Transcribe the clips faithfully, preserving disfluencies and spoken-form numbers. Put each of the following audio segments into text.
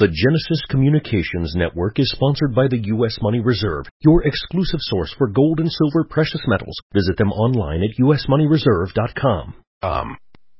The Genesis Communications Network is sponsored by the U S Money Reserve, your exclusive source for gold and silver precious metals. Visit them online at u s money reserve dot com. Um.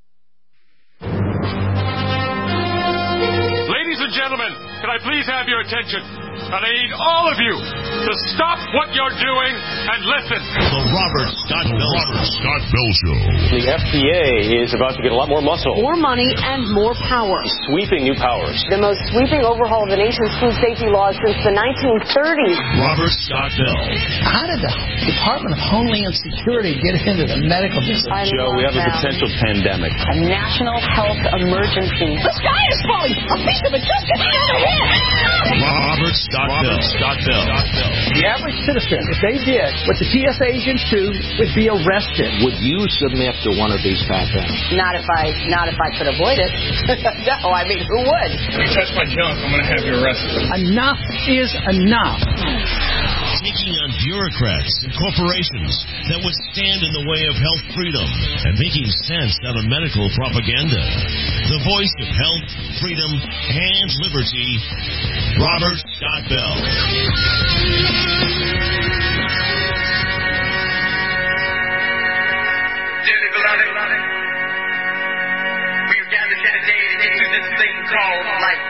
Ladies and gentlemen, can I please have your attention? And I need all of you to stop what you're doing and listen. The Robert Scott Bell, Robert Scott Bell Show. The F D A is about to get a lot more muscle. More money and more power. Sweeping new powers. The most sweeping overhaul of the nation's food safety laws since the nineteen thirties. Robert Scott Bell. How did the Department of Homeland Security get into the medical business? I Joe, we have that. a potential pandemic. A national health emergency. The sky is falling. A piece of it just hit me on the head. Robert Scott Bell. Scott Bell. The average citizen, if they did what the T S A agents do, would be arrested. Would you submit to one of these patents? Not if I, not if I could avoid it. No, I mean, who would? If you touch my junk, I'm going to have you arrested. Enough is enough. Taking on bureaucrats and corporations that would stand in the way of health freedom and making sense out of medical propaganda. The voice of health, freedom, and liberty, Robert Scott Bell. Dearly beloved, we are gathered here today to get through this thing called life.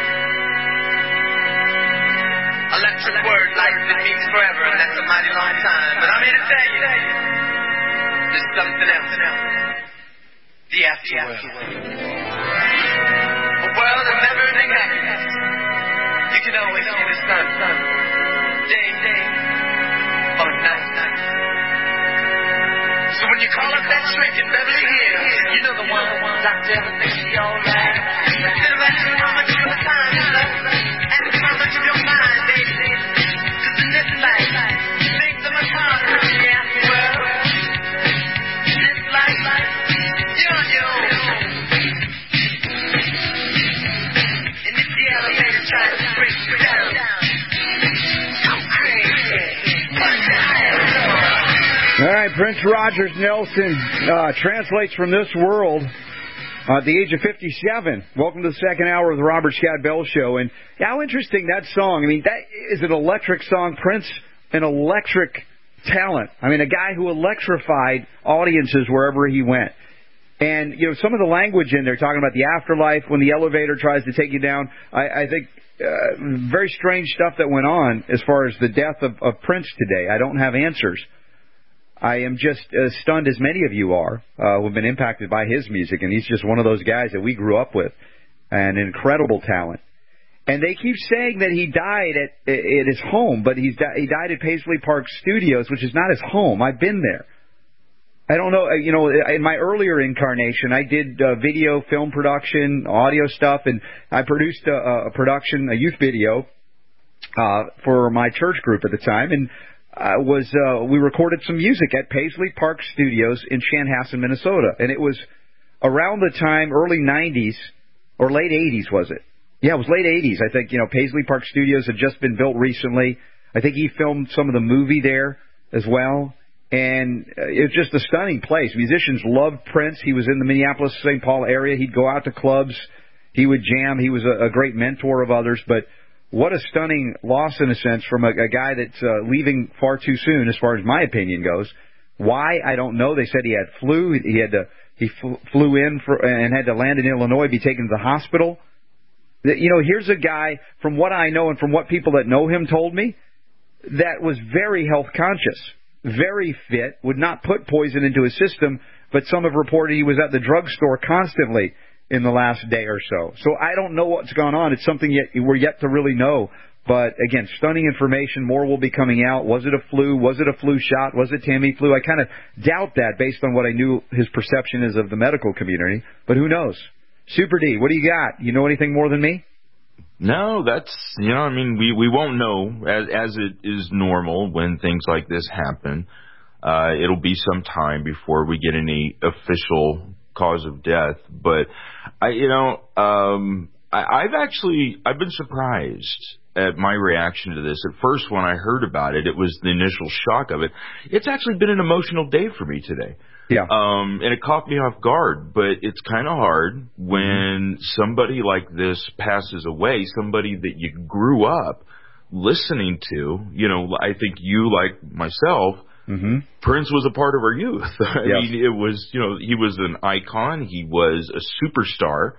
Electric word, life, it means forever, and that's a mighty long time. But I'm here to tell you, there's something else. The afterworld. A world of never-ending happiness. You can always see the sun, day, day, or night, night. So when you call up that shrink in Beverly Hills, you know the one, doctor, everything be alright. Instead of asking how much of your time is left, ask how much of your mind, baby. Cause in this life, things are much harder in the afterworld. In this life, you're on your own. And if the elevator tries to break you down, go crazy. All right, Prince Rogers Nelson uh, translates from this world uh, at the age of fifty-seven. Welcome to the second hour of the Robert Scott Bell Show. And how interesting that song. I mean, that is an electric song. Prince, an electric talent. I mean, a guy who electrified audiences wherever he went. And, you know, some of the language in there, talking about the afterlife, when the elevator tries to take you down, I, I think uh, very strange stuff that went on as far as the death of, of Prince today. I don't have answers. I am just as stunned as many of you are uh, who have been impacted by his music, and he's just one of those guys that we grew up with, an incredible talent. And they keep saying that he died at, at his home, but he's di- he died at Paisley Park Studios, which is not his home. I've been there. I don't know, you know, in my earlier incarnation, I did uh, video, film production, audio stuff, and I produced a, a production, a youth video uh, for my church group at the time, and Uh, was uh, we recorded some music at Paisley Park Studios in Chanhassen, Minnesota. And it was around the time, early nineties, or late eighties, was it? Yeah, it was late eighties. I think, you know, Paisley Park Studios had just been built recently. I think he filmed some of the movie there as well. And uh, it was just a stunning place. Musicians loved Prince. He was in the Minneapolis-Saint Paul area. He'd go out to clubs. He would jam. He was a, a great mentor of others. But what a stunning loss, in a sense, from a, a guy that's uh, leaving far too soon, as far as my opinion goes. Why? I don't know. They said he had flu. He had to, he flew in for, and had to land in Illinois, be taken to the hospital. You know, here's a guy, from what I know and from what people that know him told me, that was very health conscious, very fit, would not put poison into his system, but some have reported he was at the drugstore constantly in the last day or so. So I don't know what's gone on. It's something yet we're yet to really know. But, again, stunning information. More will be coming out. Was it a flu? Was it a flu shot? Was it Tammy flu? I kind of doubt that based on what I knew his perception is of the medical community. But who knows? Super D, what do you got? You know anything more than me? No, that's, you know, I mean, we, we won't know, as, as it is normal when things like this happen. Uh, it'll be some time before we get any official cause of death. But, I, you know, um, I, I've actually, I've been surprised at my reaction to this. At first, when I heard about it, it was the initial shock of it. It's actually been an emotional day for me today. Yeah. Um, and it caught me off guard, but it's kind of hard when somebody like this passes away, somebody that you grew up listening to. You know, I think you, like myself, mm-hmm. Prince was a part of our youth. I yes. mean, it was, you know, he was an icon. He was a superstar.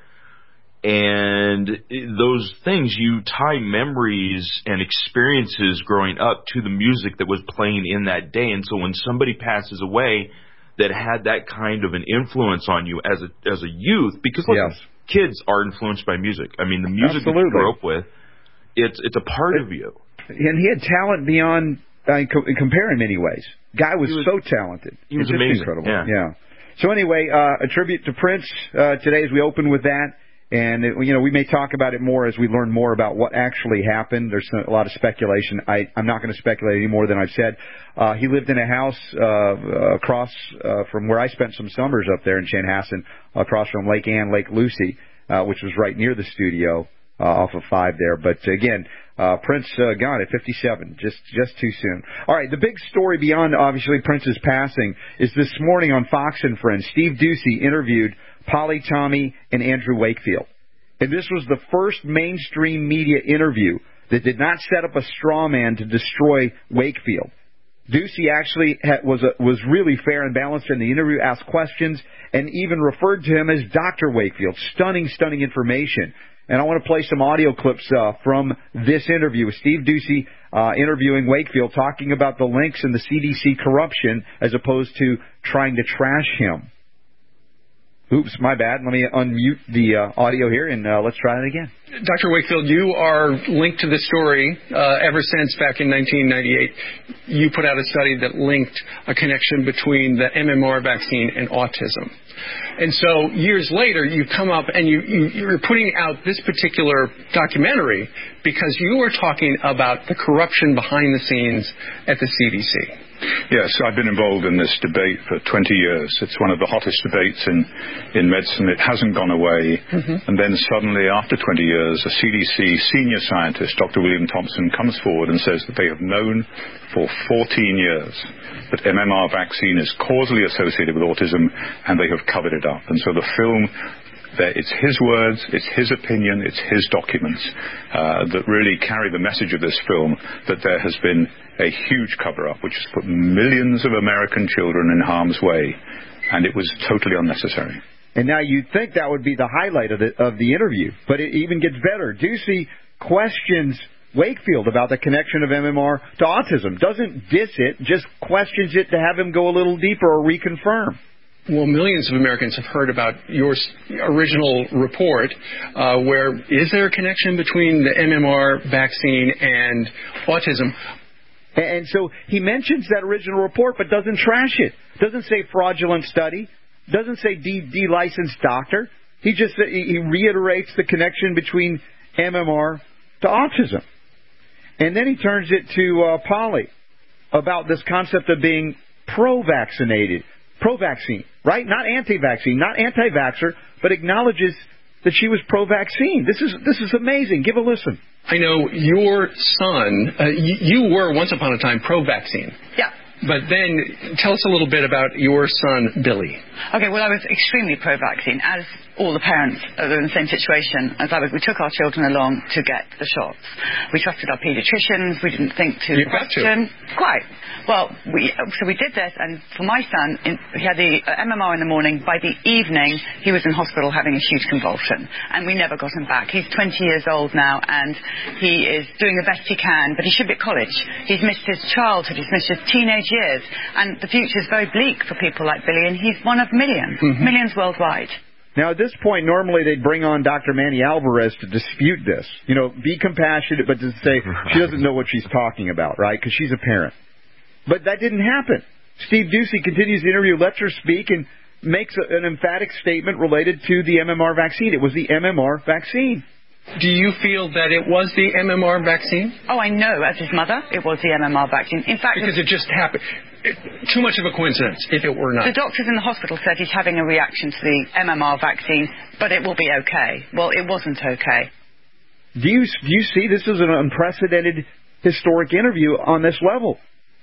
And those things, you tie memories and experiences growing up to the music that was playing in that day. And so when somebody passes away that had that kind of an influence on you as a as a youth, because look, yes. kids are influenced by music. I mean, the music Absolutely. that you grew up with, it's it's a part it, of you. And he had talent beyond uh, co- compare in many ways. Guy was, was so talented. He was it's amazing. Incredible. Yeah. yeah. So anyway, uh, a tribute to Prince uh, today as we open with that. And, it, you know, we may talk about it more as we learn more about what actually happened. There's a lot of speculation. I, I'm not going to speculate any more than I've said. Uh, he lived in a house uh, across uh, from where I spent some summers up there in Chanhassen, across from Lake Anne, Lake Lucy, uh, which was right near the studio uh, off of five there. But, again, uh, Prince uh, gone at fifty-seven, just just too soon. All right, the big story beyond, obviously, Prince's passing is this morning on Fox and Friends. Steve Doocy interviewed Polly, Tommy, and Andrew Wakefield. And this was the first mainstream media interview that did not set up a straw man to destroy Wakefield. Doocy actually had, was a, was really fair and balanced in the interview, asked questions, and even referred to him as Doctor Wakefield. Stunning, stunning information. And I want to play some audio clips uh, from this interview with Steve Doocy uh, interviewing Wakefield, talking about the links in the C D C corruption as opposed to trying to trash him. Oops, my bad. Let me unmute the uh, audio here, and uh, let's try it again. Doctor Wakefield, you are linked to the story uh, ever since back in nineteen ninety-eight. You put out a study that linked a connection between the M M R vaccine and autism. And so years later, you come up and you, you, you're putting out this particular documentary because you are talking about the corruption behind the scenes at the C D C. Yes, I've been involved in this debate for twenty years. It's one of the hottest debates in, in medicine. It hasn't gone away. Mm-hmm. And then suddenly, after twenty years, a C D C senior scientist, Doctor William Thompson, comes forward and says that they have known for fourteen years that M M R vaccine is causally associated with autism, and they have covered it up. And so the film, there, it's his words, it's his opinion, it's his documents uh, that really carry the message of this film, that there has been a huge cover-up which has put millions of American children in harm's way, and it was totally unnecessary. And now you'd think that would be the highlight of the, of the interview, but it even gets better. Doocy questions Wakefield about the connection of M M R to autism. Doesn't diss it, just questions it to have him go a little deeper or reconfirm. Well, millions of Americans have heard about your original report, uh, where is there a connection between the M M R vaccine and autism? And so he mentions that original report, but doesn't trash it. Doesn't say fraudulent study. Doesn't say de- de-licensed doctor. He just he reiterates the connection between M M R to autism. And then he turns it to uh, Polly about this concept of being pro-vaccinated, pro-vaccine, right? Not anti-vaccine, not anti-vaxxer, but acknowledges that she was pro-vaccine. This is this is amazing. Give a listen. I know your son, uh, you, you were once upon a time pro-vaccine. Yeah. But then tell us a little bit about your son, Billy. Okay, well, I was extremely pro-vaccine, as all the parents are in the same situation as I was. We took our children along to get the shots. We trusted our paediatricians. We didn't think to You've question. Got to. Quite. Well, we so we did this, and for my son, in, he had the uh, M M R in the morning. By the evening, he was in hospital having a huge convulsion, and we never got him back. He's twenty years old now, and he is doing the best he can, but he should be at college. He's missed his childhood. He's missed his teenage years, and the future is very bleak for people like Billy, and he's one of millions, mm-hmm. millions worldwide. Now, at this point, normally they'd bring on Doctor Manny Alvarez to dispute this. You know, be compassionate, but to say she doesn't know what she's talking about, right? Because she's a parent. But that didn't happen. Steve Doocy continues the interview, lets her speak, and makes a, an emphatic statement related to the M M R vaccine. It was the M M R vaccine. Do you feel that it was the M M R vaccine? Oh, I know, as his mother, it was the M M R vaccine. In fact, because it just happened. It, too much of a coincidence, if it were not. The doctors in the hospital said he's having a reaction to the M M R vaccine, but it will be okay. Well, it wasn't okay. Do you do you see this as an unprecedented historic interview on this level?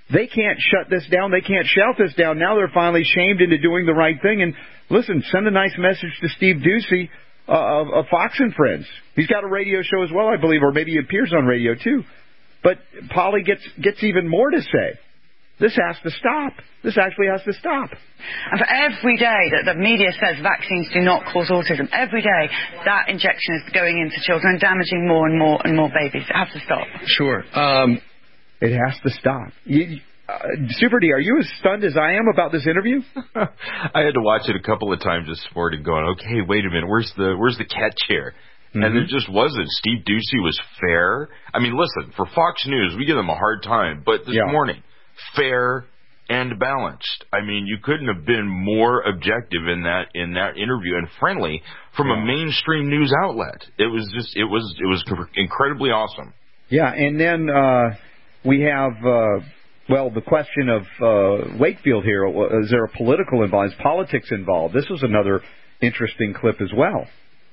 they can't shut this down. They can't shout this down. Now they're finally shamed into doing the right thing. And listen, send a nice message to Steve Doocy uh, of, of Fox and Friends. He's got a radio show as well, I believe, or maybe he appears on radio too. But Polly gets gets even more to say. This has to stop. This actually has to stop. And for every day that the media says vaccines do not cause autism, every day that injection is going into children and damaging more and more and more babies. It has to stop. Sure. Um, it has to stop. You, uh, Super D, are you as stunned as I am about this interview? I had to watch it a couple of times this morning going, okay, wait a minute, where's the where's the catch here? Mm-hmm. And there just wasn't. Steve Doocy was fair. I mean, listen, for Fox News, we give them a hard time, but this yeah. morning, fair and balanced. I mean, you couldn't have been more objective in that in that interview and friendly from yeah. a mainstream news outlet. It was just it was it was incredibly awesome. Yeah, and then uh, we have uh, well the question of uh, Wakefield here. Is there a political involved? Is politics involved? This was another interesting clip as well.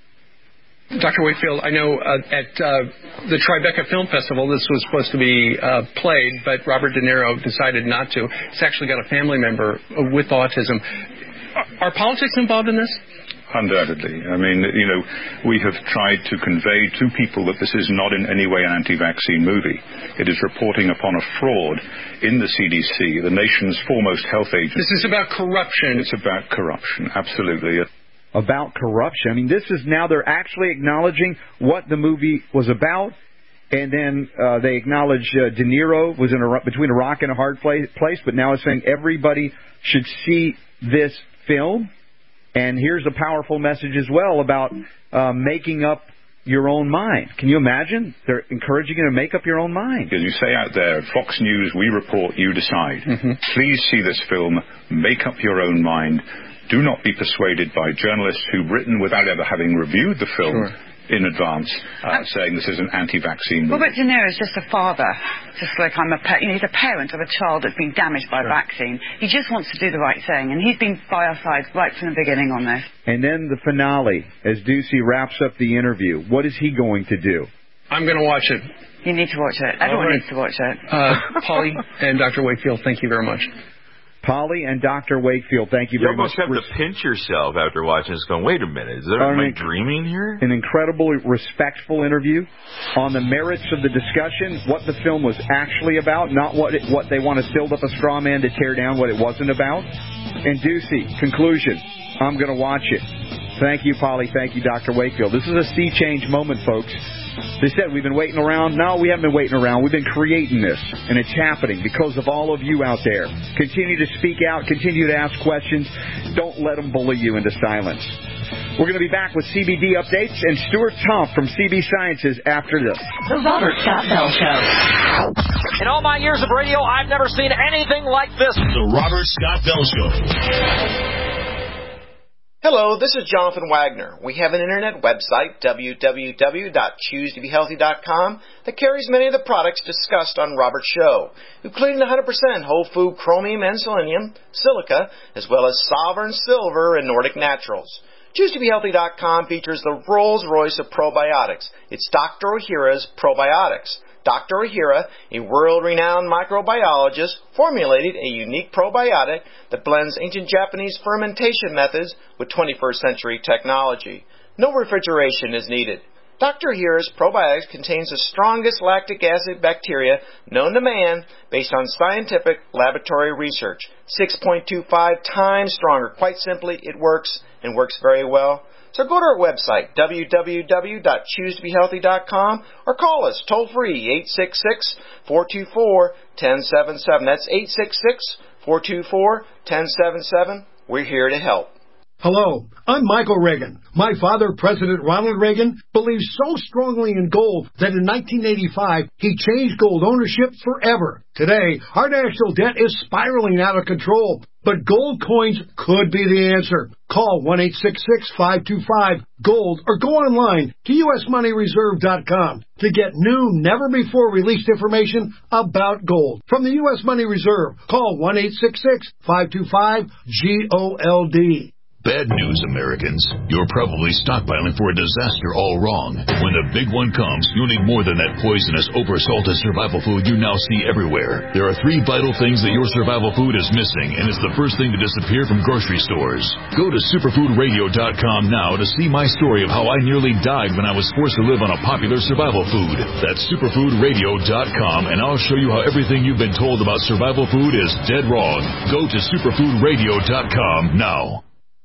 Doctor Wakefield, I know uh, at uh, the Tribeca Film Festival this was supposed to be uh, played, but Robert De Niro decided not to. It's actually got a family member with autism. Are, are politics involved in this? Undoubtedly. I mean, you know, we have tried to convey to people that this is not in any way an anti-vaccine movie. It is reporting upon a fraud in the C D C, the nation's foremost health agency. This is about corruption. It's about corruption, absolutely. About corruption. I mean, this is now they're actually acknowledging what the movie was about, and then uh, they acknowledge uh, De Niro was in a, between a rock and a hard place, place, but now it's saying everybody should see this film. And here's a powerful message as well about uh, making up your own mind. Can you imagine? They're encouraging you to make up your own mind. As you say out there, Fox News, we report, you decide. Mm-hmm. Please see this film, make up your own mind. Do not be persuaded by journalists who've written without ever having reviewed the film sure. in advance, uh, saying this is an anti-vaccine movie. Robert De Niro is just a father, just like I'm a pa- you know, he's a parent of a child that's been damaged by sure. a vaccine. He just wants to do the right thing, and he's been by our side right from the beginning on this. And then the finale, as Doocy wraps up the interview. What is he going to do? I'm going to watch it. You need to watch it. Everyone right. needs to watch it. Uh, Polly and Doctor Wakefield, thank you very much. Polly and Doctor Wakefield, thank you, you very much. You almost have to pinch yourself after watching this going, wait a minute, is there, am I dreaming here? An incredibly respectful interview on the merits of the discussion, what the film was actually about, not what it, what they want to build up a straw man to tear down what it wasn't about. And Doocy, conclusion, I'm going to watch it. Thank you, Polly. Thank you, Doctor Wakefield. This is a sea change moment, folks. They said we've been waiting around. No, we haven't been waiting around. We've been creating this, and it's happening because of all of you out there. Continue to speak out. Continue to ask questions. Don't let them bully you into silence. We're going to be back with C B D updates and Stuart Tomp from C B Sciences after this. The Robert Scott Bell Show. In all my years of radio, I've never seen anything like this. The Robert Scott Bell Show. Hello, this is Jonathan Wagner. We have an internet website, w w w dot choose to be healthy dot com, that carries many of the products discussed on Robert's show, including one hundred percent whole food chromium and selenium, silica, as well as Sovereign Silver and Nordic Naturals. choose to be healthy dot com features the Rolls-Royce of probiotics. It's Doctor Ohhira's Probiotics. Doctor Ohhira, a world-renowned microbiologist, formulated a unique probiotic that blends ancient Japanese fermentation methods with twenty-first century technology. No refrigeration is needed. Doctor Ohhira's probiotics contains the strongest lactic acid bacteria known to man based on scientific laboratory research. six point two five times stronger. Quite simply, it works and works very well. So go to our website, w w w dot choose to be healthy dot com, or call us toll-free, eight six six, four two four, one zero seven seven. That's eight six six, four two four, one zero seven seven. We're here to help. Hello, I'm Michael Reagan. My father, President Ronald Reagan, believed so strongly in gold that in nineteen eighty-five, he changed gold ownership forever. Today, our national debt is spiraling out of control, but gold coins could be the answer. Call one eight six six, five two five, GOLD or go online to U S money reserve dot com to get new, never-before-released information about gold. From the U S Money Reserve, call one eight six six, five two five, GOLD. Bad news, Americans. You're probably stockpiling for a disaster all wrong. When the big one comes, you'll need more than that poisonous, oversalted survival food you now see everywhere. There are three vital things that your survival food is missing, and it's the first thing to disappear from grocery stores. Go to superfood radio dot com now to see my story of how I nearly died when I was forced to live on a popular survival food. That's superfood radio dot com, and I'll show you how everything you've been told about survival food is dead wrong. Go to superfood radio dot com now.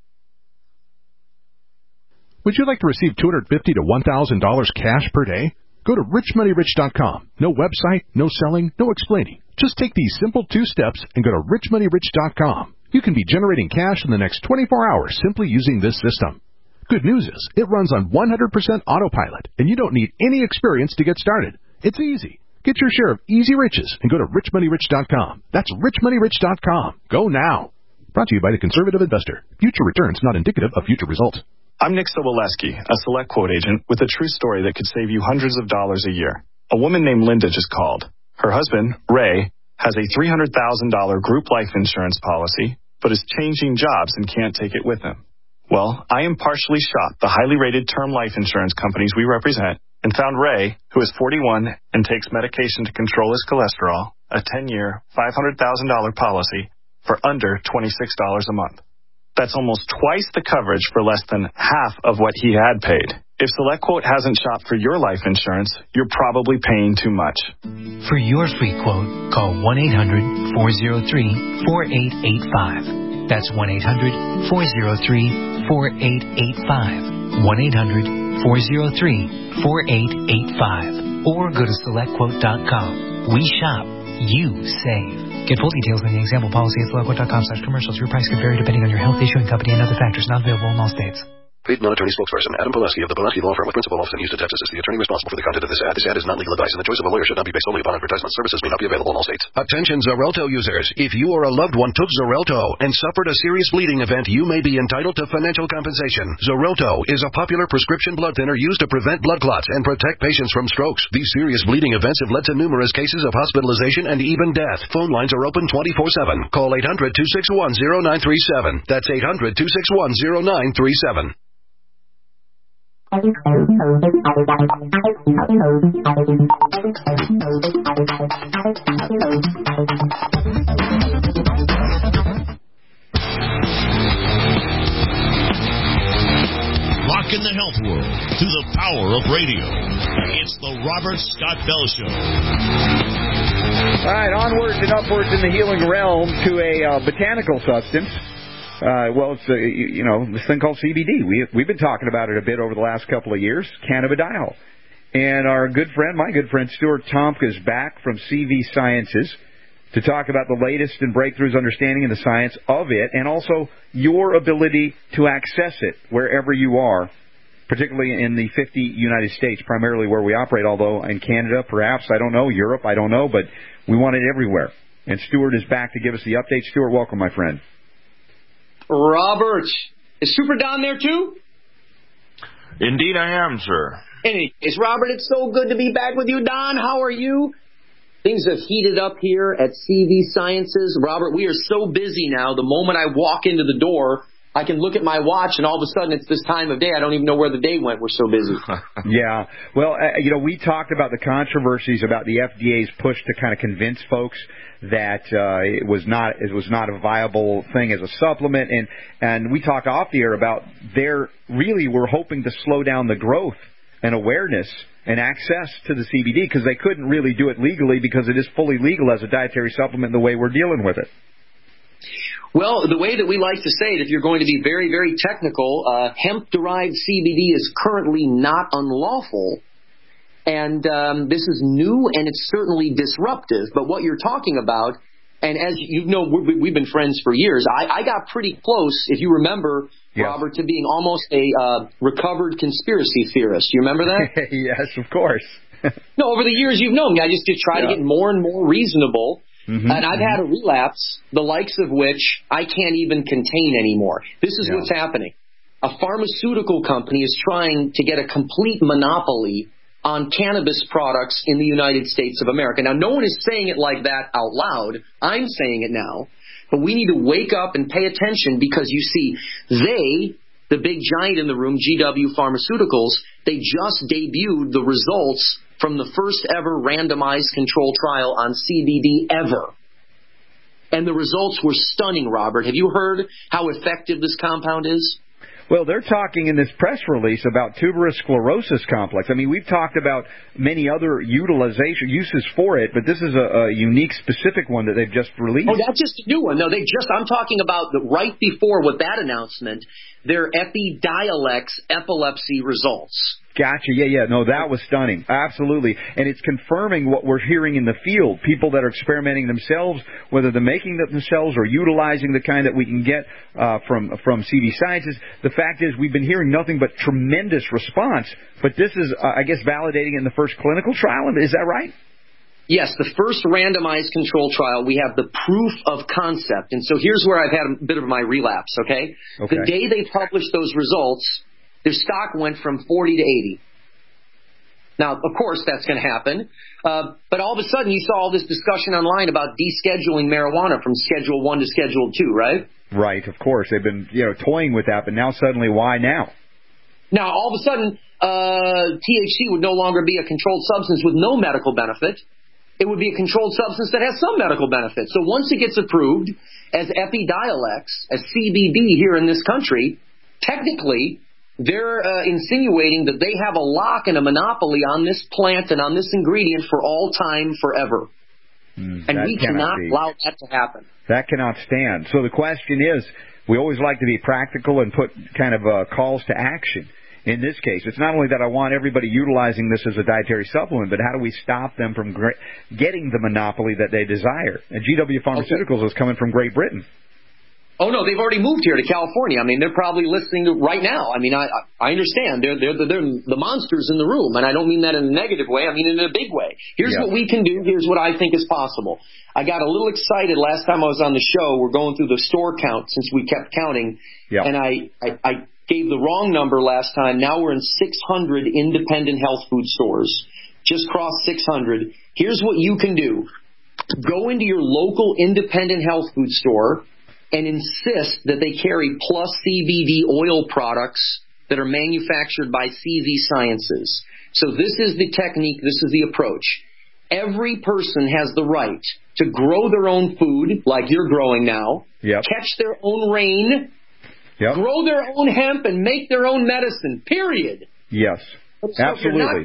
Would you like to receive two hundred fifty dollars to one thousand dollars cash per day? Go to rich money rich dot com. No website, no selling, no explaining. Just take these simple two steps and go to rich money rich dot com. You can be generating cash in the next twenty-four hours simply using this system. Good news is, it runs on one hundred percent autopilot, and you don't need any experience to get started. It's easy. Get your share of easy riches and go to rich money rich dot com. That's rich money rich dot com. Go now. Brought to you by the Conservative Investor. Future returns not indicative of future results. I'm Nick Soboleski, a Select Quote agent with a true story that could save you hundreds of dollars a year. A woman named Linda just called. Her husband, Ray, has a three hundred thousand dollars group life insurance policy, but is changing jobs and can't take it with him. Well, I impartially shot the highly rated term life insurance companies we represent and found Ray, who is forty-one and takes medication to control his cholesterol, a ten-year, five hundred thousand dollars policy for under twenty-six dollars a month. That's almost twice the coverage for less than half of what he had paid. If SelectQuote hasn't shopped for your life insurance, you're probably paying too much. For your free quote, call one eight hundred four oh three four eight eight five. That's one eight hundred four oh three four eight eight five. one eight hundred four oh three four eight eight five. Or go to select quote dot com. We shop. You save. Get full details on the example policy at select quote dot com slash commercials. Your price could vary depending on your health, issuing company, and other factors. Not available in all states. Paid non-attorney spokesperson Adam Pulaski of the Pulaski Law Firm with principal office in Houston, Texas, is the attorney responsible for the content of this ad. This ad is not legal advice, and the choice of a lawyer should not be based solely upon advertisement. Services may not be available in all states. Attention Xarelto users. If you or a loved one took Xarelto and suffered a serious bleeding event, you may be entitled to financial compensation. Xarelto is a popular prescription blood thinner used to prevent blood clots and protect patients from strokes. These serious bleeding events have led to numerous cases of hospitalization and even death. Phone lines are open twenty-four seven. Call eight hundred two six one oh nine three seven. That's eight hundred two six one oh nine three seven. Rocking the health world through the power of radio. It's the Robert Scott Bell Show. All right, onwards and upwards in the healing realm to a uh, botanical substance. Uh, well, it's, uh, you, you know, this thing called C B D. We, we've been talking about it a bit over the last couple of years, cannabidiol. And our good friend, my good friend, Stuart Tomka is back from C V Sciences to talk about the latest in breakthroughs, understanding, and the science of it, and also your ability to access it wherever you are, particularly in the fifty United States, primarily where we operate, although in Canada, perhaps, I don't know, Europe, I don't know, but we want it everywhere. And Stuart is back to give us the update. Stuart, welcome, my friend. Robert, is Super Don there too? Indeed I am, sir. Anyways, Robert, it's so good to be back with you. Don, how are you? Things have heated up here at C V Sciences. Robert, we are so busy now. The moment I walk into the door, I can look at my watch, and all of a sudden it's this time of day. I don't even know where the day went. We're so busy. Yeah. Well, uh, you know, we talked about the controversies about the F D A's push to kind of convince folks that uh, it was not it was not a viable thing as a supplement, and and we talked off the air about their really were hoping to slow down the growth and awareness and access to the C B D because they couldn't really do it legally because it is fully legal as a dietary supplement the way we're dealing with it. Well, the way that we like to say it, if you're going to be very, very technical, uh, hemp-derived C B D is currently not unlawful. And um, this is new, and it's certainly disruptive. But what you're talking about, and as you know, we've been friends for years, I, I got pretty close, if you remember, yes. Robert, to being almost a uh, recovered conspiracy theorist. You remember that? Yes, of course. No, over the years you've known me. I just, just try yeah. to get more and more reasonable. Mm-hmm, and I've mm-hmm. had a relapse, the likes of which I can't even contain anymore. This is yeah. what's happening. A pharmaceutical company is trying to get a complete monopoly on cannabis products in the United States of America. Now, no one is saying it like that out loud. I'm saying it now. But we need to wake up and pay attention because, you see, they, the big giant in the room, G W Pharmaceuticals, they just debuted the results from the first ever randomized control trial on C B D ever. And the results were stunning, Robert. Have you heard how effective this compound is? Well, they're talking in this press release about tuberous sclerosis complex. I mean, we've talked about many other utilization uses for it, but this is a, a unique, specific one that they've just released. Oh, that's just a new one. No, they just, I'm talking about the, right before with that announcement, their Epidiolex epilepsy results. Gotcha. Yeah, yeah. No, that was stunning. Absolutely. And it's confirming what we're hearing in the field. People that are experimenting themselves, whether they're making them themselves or utilizing the kind that we can get uh, from from C D Sciences. The fact is we've been hearing nothing but tremendous response. But this is, uh, I guess, validating in the first clinical trial. Is that right? Yes, the first randomized control trial, we have the proof of concept. And so here's where I've had a bit of my relapse, okay? okay. The day they published those results, their stock went from forty to eighty. Now, of course, that's going to happen. Uh, but all of a sudden, you saw all this discussion online about descheduling marijuana from Schedule one to Schedule two, right? Right, of course. They've been, you know, toying with that, but now suddenly, why now? Now, all of a sudden, uh, T H C would no longer be a controlled substance with no medical benefit. It would be a controlled substance that has some medical benefit. So once it gets approved as Epidiolex, as C B D here in this country, technically, they're uh, insinuating that they have a lock and a monopoly on this plant and on this ingredient for all time, forever. Mm, and we cannot be. allow that to happen. That cannot stand. So the question is, we always like to be practical and put kind of uh, calls to action. In this case, it's not only that I want everybody utilizing this as a dietary supplement, but how do we stop them from gra- getting the monopoly that they desire? And G W Pharmaceuticals okay. is coming from Great Britain. Oh, no, they've already moved here to California. I mean, they're probably listening to right now. I mean, I I understand. They're, they're, they're the monsters in the room, and I don't mean that in a negative way. I mean in a big way. Here's yeah. what we can do. Here's what I think is possible. I got a little excited last time I was on the show. We're going through the store count since we kept counting, yeah. and I, I, I gave the wrong number last time. Now we're in six hundred independent health food stores. Just crossed six hundred. Here's what you can do. Go into your local independent health food store and insist that they carry plus C B D oil products that are manufactured by C V Sciences. So this is the technique, this is the approach. Every person has the right to grow their own food, like you're growing now, yep. catch their own rain, yep. grow their own hemp, and make their own medicine, period. Yes, so absolutely.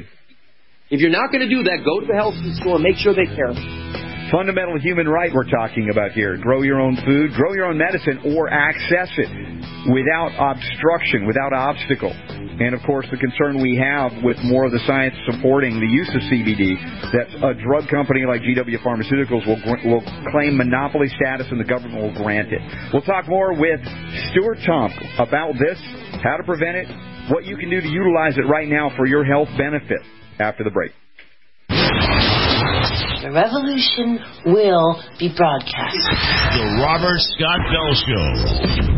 If you're not, not going to do that, go to the health food store, make sure they care. Fundamental human right we're talking about here. Grow your own food, grow your own medicine, or access it without obstruction, without obstacle. And, of course, the concern we have with more of the science supporting the use of C B D, that a drug company like G W Pharmaceuticals will, will claim monopoly status and the government will grant it. We'll talk more with Stuart Tomp about this, how to prevent it, what you can do to utilize it right now for your health benefit after the break. The revolution will be broadcast. The Robert Scott Bell Show.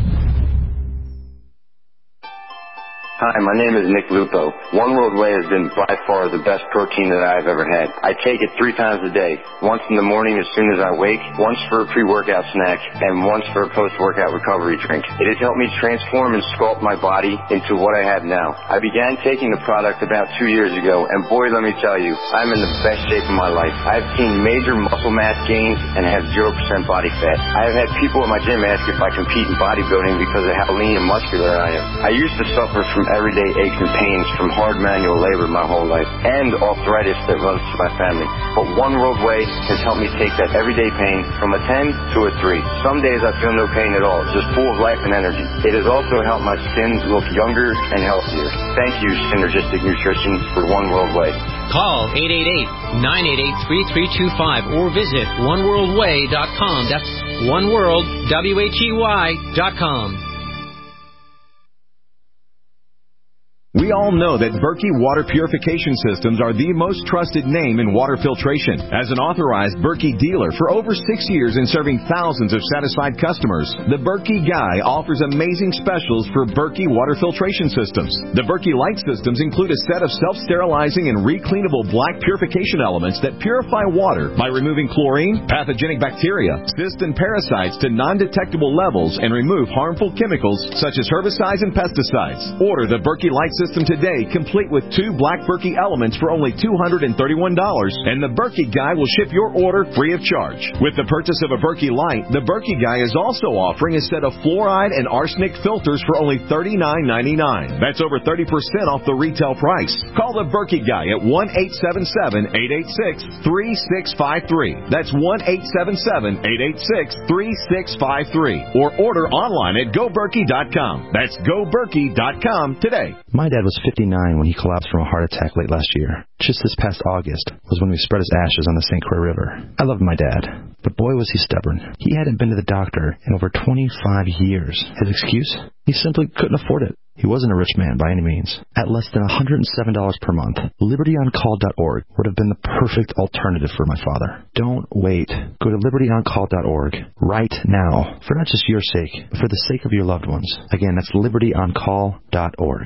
Hi, my name is Nick Lupo. One World Whey has been by far the best protein that I've ever had. I take it three times a day. Once in the morning as soon as I wake, once for a pre-workout snack, and once for a post-workout recovery drink. It has helped me transform and sculpt my body into what I have now. I began taking the product about two years ago, and boy, let me tell you, I'm in the best shape of my life. I've seen major muscle mass gains and have zero percent body fat. I have had people at my gym ask if I compete in bodybuilding because of how lean and muscular I am. I used to suffer from everyday aches and pains from hard manual labor my whole life and arthritis that runs through my family. But One World Whey has helped me take that everyday pain from a ten to a three. Some days I feel no pain at all, just full of life and energy. It has also helped my skin look younger and healthier. Thank you, Synergistic Nutrition, for One World Whey. Call eight eight eight, nine eight eight, three three two five or visit one world way dot com. That's one world, W H E Y dot com. We all know that Berkey Water Purification Systems are the most trusted name in water filtration. As an authorized Berkey dealer for over six years and serving thousands of satisfied customers, the Berkey Guy offers amazing specials for Berkey Water Filtration Systems. The Berkey Light Systems include a set of self-sterilizing and recleanable black purification elements that purify water by removing chlorine, pathogenic bacteria, cysts, and parasites to non-detectable levels and remove harmful chemicals such as herbicides and pesticides. Order the Berkey Light System today, complete with two black Berkey elements for only two hundred thirty-one dollars, and the Berkey Guy will ship your order free of charge. With the purchase of a Berkey Light, the Berkey Guy is also offering a set of fluoride and arsenic filters for only thirty-nine ninety-nine. That's over thirty percent off the retail price. Call the Berkey Guy at one eight seven seven, eight eight six, three six five three. That's one eight seven seven, eight eight six, three six five three. Or order online at go berkey dot com. That's go berkey dot com today. My dad was fifty-nine when he collapsed from a heart attack late last year. Just this past August was when we spread his ashes on the Saint Croix River. I loved my dad, but boy was he stubborn. He hadn't been to the doctor in over twenty-five years. His excuse? He simply couldn't afford it. He wasn't a rich man by any means. At less than one hundred seven dollars per month, liberty on call dot org would have been the perfect alternative for my father. Don't wait. Go to liberty on call dot org right now, for not just your sake, but for the sake of your loved ones. Again, that's liberty on call dot org.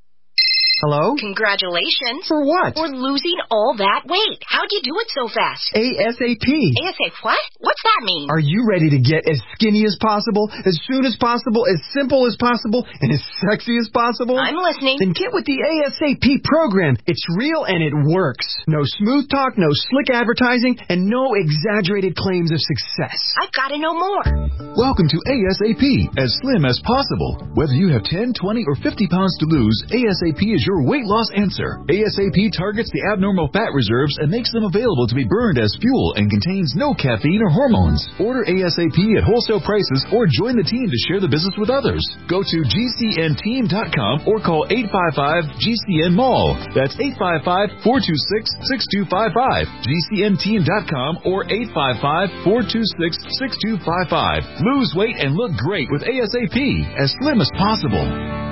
Hello? Congratulations. For what? For losing all that weight. How'd you do it so fast? ASAP. ASAP what? What's that mean? Are you ready to get as skinny as possible, as soon as possible, as simple as possible, and as sexy as possible? I'm listening. Then get with the ASAP program. It's real and it works. No smooth talk, no slick advertising, and no exaggerated claims of success. I've got to know more. Welcome to ASAP, as slim as possible. Whether you have ten, twenty, or fifty pounds to lose, ASAP is your your weight loss answer. ASAP targets the abnormal fat reserves and makes them available to be burned as fuel and contains no caffeine or hormones. Order ASAP at wholesale prices or join the team to share the business with others. Go to G C N team dot com or call eight five five G C N mall. That's eight five five, four two six, six two five five. G C N team dot com or eight five five, four two six, six two five five. Lose weight and look great with ASAP, as slim as possible.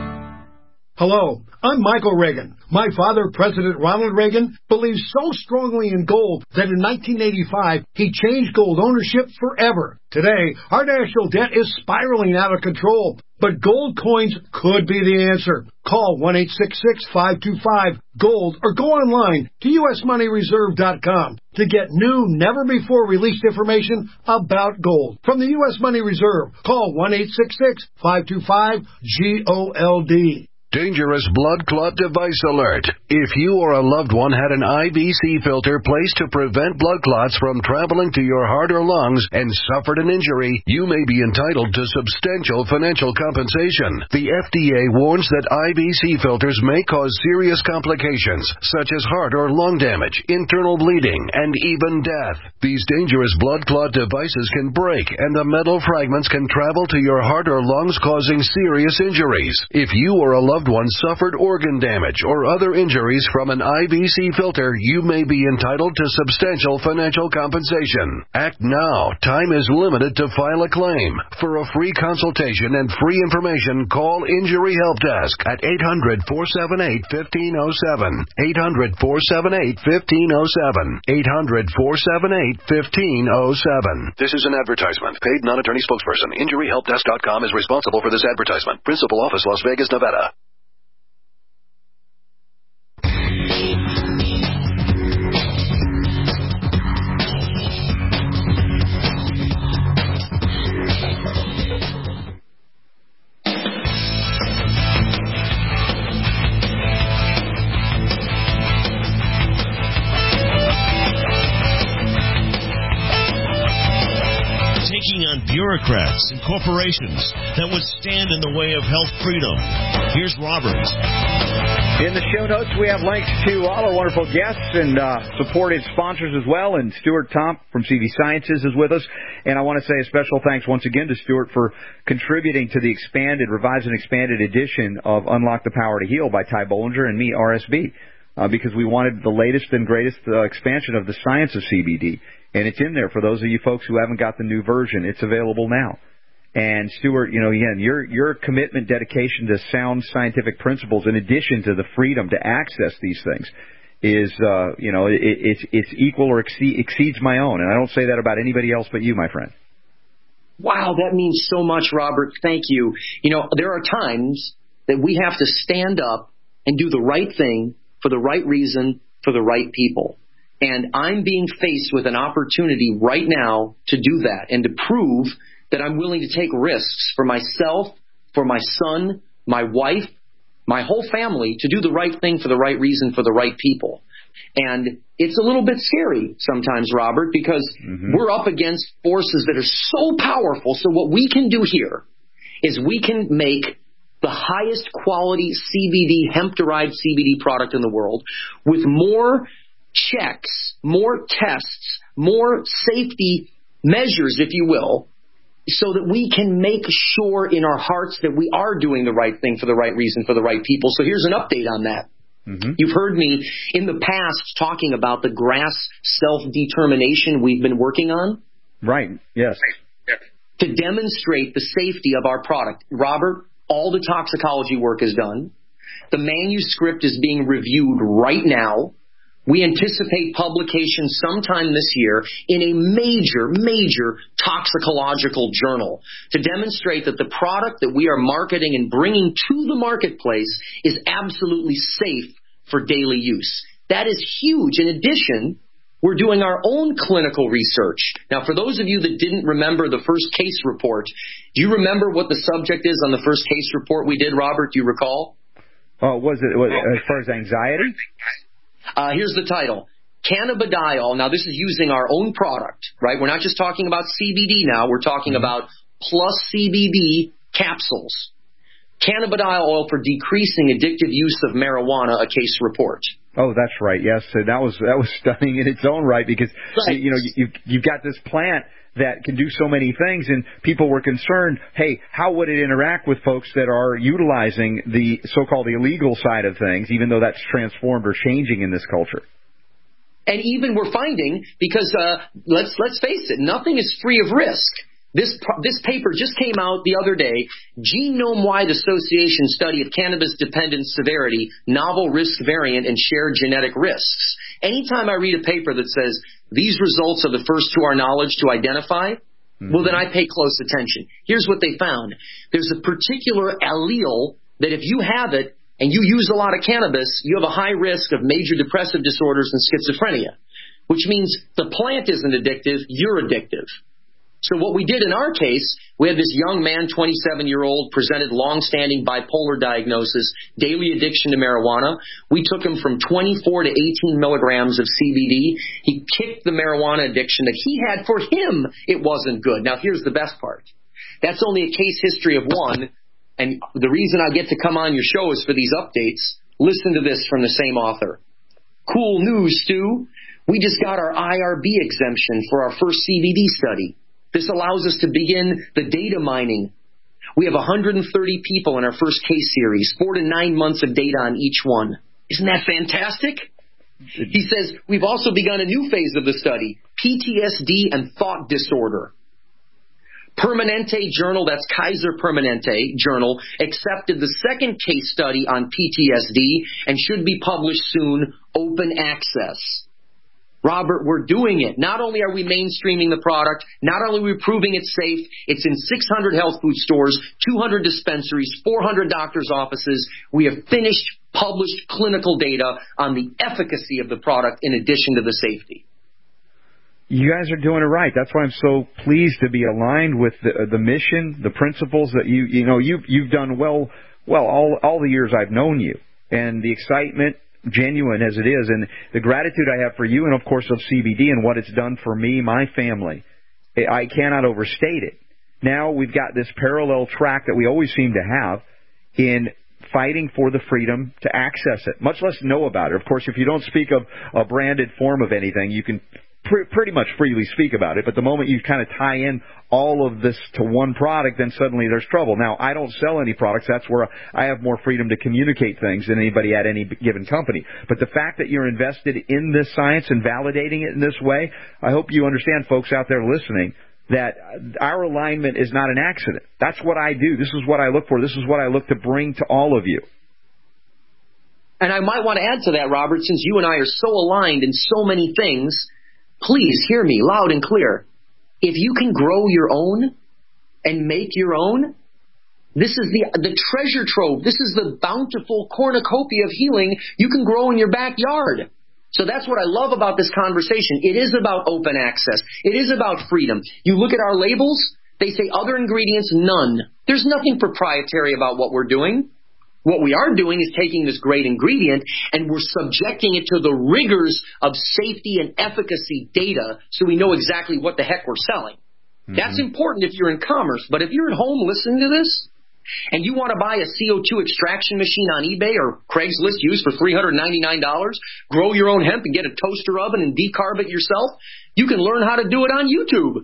Hello, I'm Michael Reagan. My father, President Ronald Reagan, believes so strongly in gold that in nineteen eighty-five, he changed gold ownership forever. Today, our national debt is spiraling out of control, but gold coins could be the answer. Call one eight six six, five two five, GOLD or go online to U S money reserve dot com to get new, never-before-released information about gold. From the U S Money Reserve, call one eight six six, five two five, GOLD. Dangerous blood clot device alert. If you or a loved one had an I V C filter placed to prevent blood clots from traveling to your heart or lungs and suffered an injury, you may be entitled to substantial financial compensation. The F D A warns that I V C filters may cause serious complications, such as heart or lung damage, internal bleeding, and even death. These dangerous blood clot devices can break, and the metal fragments can travel to your heart or lungs, causing serious injuries. If you or a loved one suffered organ damage or other injuries from an I V C filter, you may be entitled to substantial financial compensation. Act now. Time is limited to file a claim. For a free consultation and free information, call Injury Help Desk at eight hundred, four seven eight, one five zero seven. eight hundred, four seven eight, one five zero seven. eight hundred, four seven eight, one five zero seven. This is an advertisement. Paid non-attorney spokesperson. Injury Help Desk dot com is responsible for this advertisement. Principal office, Las Vegas, Nevada. Taking on bureaucrats and corporations that would stand in the way of health freedom. Here's Robert. In the show notes, we have links to all our wonderful guests and uh, supported sponsors as well. And Stuart Tomp from C V Sciences is with us. And I want to say a special thanks once again to Stuart for contributing to the expanded, revised and expanded edition of Unlock the Power to Heal by Ty Bollinger and me, R S B, uh, because we wanted the latest and greatest uh, expansion of the science of C B D. And it's in there for those of you folks who haven't got the new version. It's available now. And Stuart, you know, again, your your commitment, dedication to sound scientific principles, in addition to the freedom to access these things, is uh, you know, it, it's it's equal or exceed, exceeds my own. And I don't say that about anybody else but you, my friend. Wow, that means so much, Robert. Thank you. You know, there are times that we have to stand up and do the right thing for the right reason for the right people. And I'm being faced with an opportunity right now to do that and to prove that I'm willing to take risks for myself, for my son, my wife, my whole family, to do the right thing for the right reason for the right people. And it's a little bit scary sometimes, Robert, because mm-hmm. we're up against forces that are so powerful. So what we can do here is we can make the highest quality C B D, hemp-derived C B D product in the world with more checks, more tests, more safety measures, if you will, so that we can make sure in our hearts that we are doing the right thing for the right reason for the right people. So here's an update on that. Mm-hmm. You've heard me in the past talking about the grass self-determination we've been working on. Right, yes. To demonstrate the safety of our product. Robert, all the toxicology work is done. The manuscript is being reviewed right now. We anticipate publication sometime this year in a major, major toxicological journal to demonstrate that the product that we are marketing and bringing to the marketplace is absolutely safe for daily use. That is huge. In addition, we're doing our own clinical research. Now, for those of you that didn't remember the first case report, do you remember what the subject is on the first case report we did, Robert? Do you recall? Oh, was it was, as far as anxiety? Uh, here's the title. Cannabidiol. Now, this is using our own product, right? We're not just talking about C B D now. We're talking mm-hmm. about plus C B D capsules. Cannabidiol oil for decreasing addictive use of marijuana, a case report. Oh, that's right. Yes, so that was that was stunning in its own right because right. you know you you've got this plant that can do so many things, and people were concerned, hey, how would it interact with folks that are utilizing the so-called illegal side of things, even though that's transformed or changing in this culture? And even we're finding, because uh, let's let's face it, nothing is free of risk. This this paper just came out the other day, Genome-Wide Association Study of Cannabis Dependence Severity, Novel Risk Variant, and Shared Genetic Risks. Anytime I read a paper that says, these results are the first to our knowledge to identify, mm-hmm. well, then I pay close attention. Here's what they found. There's a particular allele that if you have it and you use a lot of cannabis, you have a high risk of major depressive disorders and schizophrenia, which means the plant isn't addictive, you're addictive. So what we did in our case, we had this young man, twenty-seven-year-old, presented long-standing bipolar diagnosis, daily addiction to marijuana. We took him from twenty-four to eighteen milligrams of C B D. He kicked the marijuana addiction that he had. For him, it wasn't good. Now, here's the best part. That's only a case history of one, and the reason I get to come on your show is for these updates. Listen to this from the same author. Cool news, Stu. We just got our I R B exemption for our first C B D study. This allows us to begin the data mining. We have one hundred thirty people in our first case series, four to nine months of data on each one. Isn't that fantastic? He says, we've also begun a new phase of the study, P T S D and thought disorder. Permanente Journal, that's Kaiser Permanente Journal, accepted the second case study on P T S D and should be published soon, open access. Robert, we're doing it. Not only are we mainstreaming the product, not only are we proving it's safe, it's in six hundred health food stores, two hundred dispensaries, four hundred doctors' offices. We have finished, published clinical data on the efficacy of the product in addition to the safety. You guys are doing it right. That's why I'm so pleased to be aligned with the, the mission, the principles that you, you know, you've, you've done well, well, all, all the years I've known you, and the excitement, genuine as it is, and the gratitude I have for you and, of course, of C B D and what it's done for me, my family. I cannot overstate it. Now we've got this parallel track that we always seem to have in fighting for the freedom to access it, much less know about it. Of course, if you don't speak of a branded form of anything, you can pr- pretty much freely speak about it. But the moment you kind of tie in all of this to one product, then suddenly there's trouble. Now, I don't sell any products. That's where I have more freedom to communicate things than anybody at any given company. But the fact that you're invested in this science and validating it in this way, I hope you understand, folks out there listening, that our alignment is not an accident. That's what I do. This is what I look for. This is what I look to bring to all of you. And I might want to add to that, Robert, since you and I are so aligned in so many things, please hear me loud and clear. If you can grow your own and make your own, this is the the treasure trove. This is the bountiful cornucopia of healing you can grow in your backyard. So that's what I love about this conversation. It is about open access. It is about freedom. You look at our labels, they say other ingredients, none. There's nothing proprietary about what we're doing. What we are doing is taking this great ingredient and we're subjecting it to the rigors of safety and efficacy data so we know exactly what the heck we're selling. Mm-hmm. That's important if you're in commerce. But if you're at home listening to this, and you want to buy a C O two extraction machine on eBay or Craigslist used for three hundred ninety-nine dollars, grow your own hemp and get a toaster oven and decarb it yourself, you can learn how to do it on YouTube.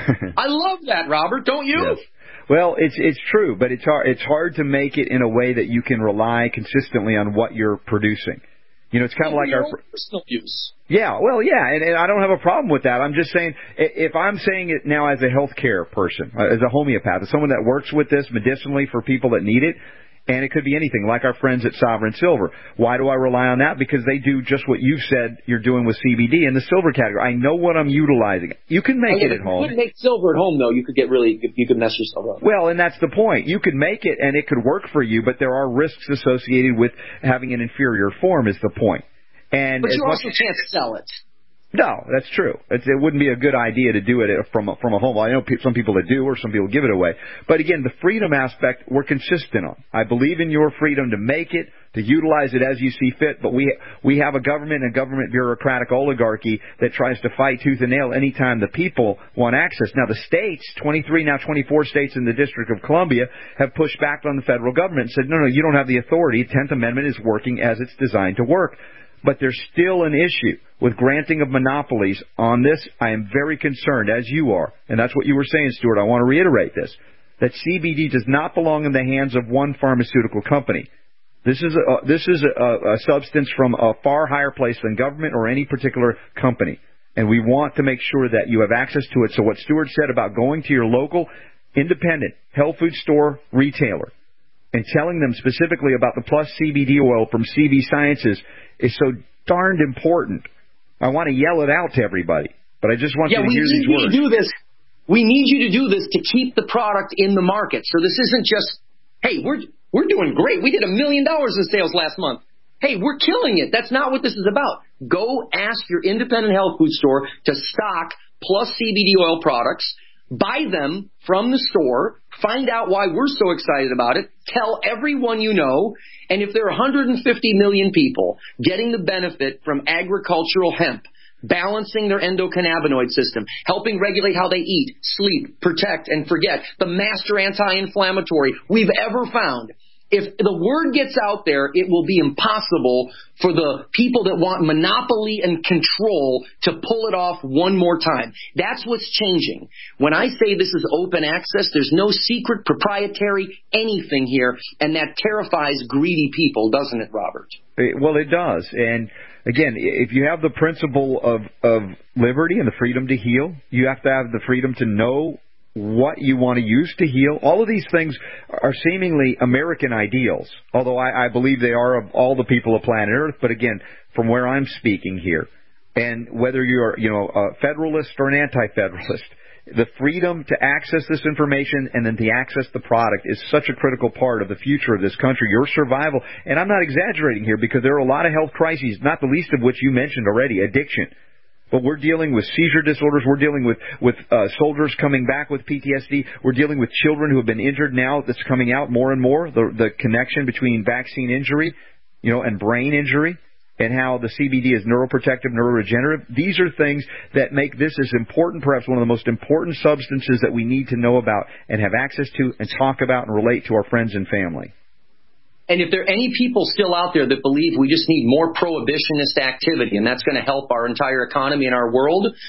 I love that, Robert, don't you? Yes. Well, it's it's true, but it's hard, it's hard to make it in a way that you can rely consistently on what you're producing. You know, it's kind of like our personal use. Yeah, well, yeah, and, and I don't have a problem with that. I'm just saying, if I'm saying it now as a healthcare person, as a homeopath, as someone that works with this medicinally for people that need it, and it could be anything, like our friends at Sovereign Silver. Why do I rely on that? Because they do just what you said you're doing with C B D in the silver category. I know what I'm utilizing. You can make oh, yeah, it at home. If you could make silver at home, though, you could get really, you could mess yourself up. Well, and that's the point. You could make it, and it could work for you, but there are risks associated with having an inferior form is the point. And but you much, also can't sell it. No, that's true. It's, it wouldn't be a good idea to do it from a, from a home. I know pe- some people that do, or some people give it away. But again, the freedom aspect, we're consistent on. I believe in your freedom to make it, to utilize it as you see fit. But we we have a government and government bureaucratic oligarchy that tries to fight tooth and nail anytime the people want access. Now, the states, twenty-three, now twenty-four states in the District of Columbia, have pushed back on the federal government and said, no, no, you don't have the authority. tenth Amendment is working as it's designed to work. But there's still an issue with granting of monopolies on this. I am very concerned, as you are, and that's what you were saying, Stuart. I want to reiterate this, that C B D does not belong in the hands of one pharmaceutical company. This is a, this is a, a substance from a far higher place than government or any particular company. And we want to make sure that you have access to it. So what Stuart said about going to your local independent health food store retailer and telling them specifically about the Plus C B D oil from C B Sciences is so darned important. I want to yell it out to everybody, but I just want yeah, you to hear these words. Yeah, we need you to do this. We need you to do this to keep the product in the market. So this isn't just, hey, we're we're doing great. We did a million dollars in sales last month. Hey, we're killing it. That's not what this is about. Go ask your independent health food store to stock Plus C B D oil products. Buy them from the store, find out why we're so excited about it, tell everyone you know, and if there are one hundred fifty million people getting the benefit from agricultural hemp, balancing their endocannabinoid system, helping regulate how they eat, sleep, protect, and forget, the master anti-inflammatory we've ever found, if the word gets out there, it will be impossible for the people that want monopoly and control to pull it off one more time. That's what's changing. When I say this is open access, there's no secret, proprietary, anything here, and that terrifies greedy people, doesn't it, Robert? Well, it does. And again, if you have the principle of, of liberty and the freedom to heal, you have to have the freedom to know what you want to use to heal. All of these things are seemingly American ideals, although I, I believe they are of all the people of planet Earth. But again, from where I'm speaking here, and whether you're, you know, a federalist or an anti-federalist, the freedom to access this information and then to access the product is such a critical part of the future of this country, your survival. And I'm not exaggerating here, because there are a lot of health crises, not the least of which you mentioned already, addiction. But we're dealing with seizure disorders. We're dealing with, with uh, soldiers coming back with P T S D. We're dealing with children who have been injured now. That's coming out more and more, the, the connection between vaccine injury, you know, and brain injury, and how the C B D is neuroprotective, neuroregenerative. These are things that make this as important, perhaps one of the most important substances that we need to know about and have access to and talk about and relate to our friends and family. And if there are any people still out there that believe we just need more prohibitionist activity and that's going to help our entire economy and our world,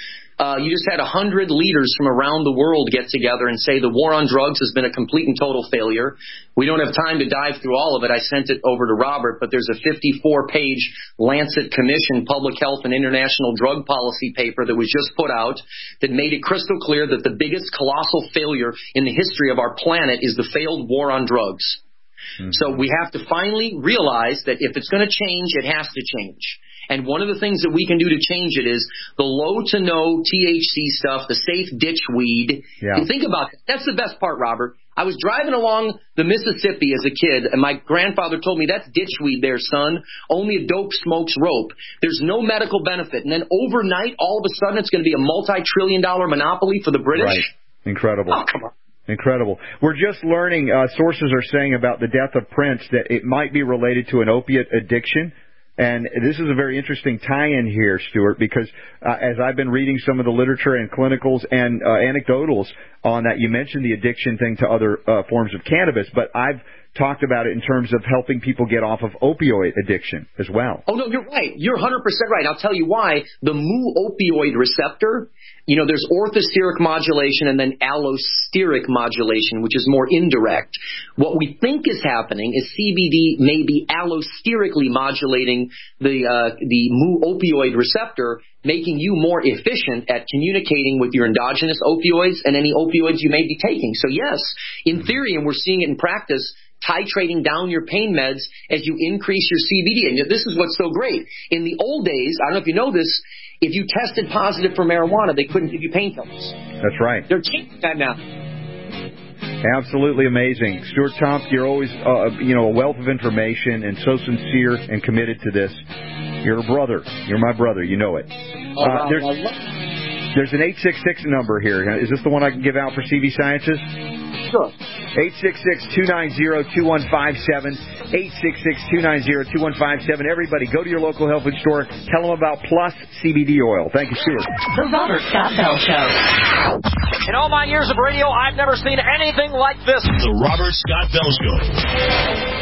Uh, you just had one hundred leaders from around the world get together and say the war on drugs has been a complete and total failure. We don't have time to dive through all of it. I sent it over to Robert, but there's a fifty-four page Lancet Commission Public Health and International Drug Policy paper that was just put out that made it crystal clear that the biggest colossal failure in the history of our planet is the failed war on drugs. Mm-hmm. So we have to finally realize that if it's going to change, it has to change. And one of the things that we can do to change it is the low to no T H C stuff, the safe ditch weed. Yeah. And think about that. That's the best part, Robert. I was driving along the Mississippi as a kid, and my grandfather told me, that's ditch weed there, son. Only a dope smokes rope. There's no medical benefit. And then overnight, all of a sudden, it's going to be a multi-trillion dollar monopoly for the British. Right. Incredible. Oh, come on. Incredible. We're just learning, uh, sources are saying about the death of Prince that it might be related to an opiate addiction. And this is a very interesting tie-in here, Stuart, because uh, as I've been reading some of the literature and clinicals and uh, anecdotals on that, you mentioned the addiction thing to other uh, forms of cannabis, but I've talked about it in terms of helping people get off of opioid addiction as well. Oh, no, you're right. You're one hundred percent right. I'll tell you why. The mu opioid receptor, you know, there's orthosteric modulation and then allosteric modulation, which is more indirect. What we think is happening is C B D may be allosterically modulating the uh, the mu opioid receptor, making you more efficient at communicating with your endogenous opioids and any opioids you may be taking. So yes, in theory, and we're seeing it in practice, titrating down your pain meds as you increase your C B D. And this is what's so great. In the old days, I don't know if you know this, if you tested positive for marijuana, they couldn't give you painkillers. That's right. They're changing that now. Absolutely amazing. Stuart Tomsk, you're always, uh, you know, a wealth of information and so sincere and committed to this. You're a brother. You're my brother. You know it. Uh, there's, there's an eight six six number here. Is this the one I can give out for C V Sciences? Sure. eight six six, two nine zero, two one five seven. eight six six, two nine zero, two one five seven. Everybody, go to your local health food store. Tell them about Plus C B D oil. Thank you, Stuart. The Robert Scott Bell Show. In all my years of radio, I've never seen anything like this. The Robert Scott Bell Show.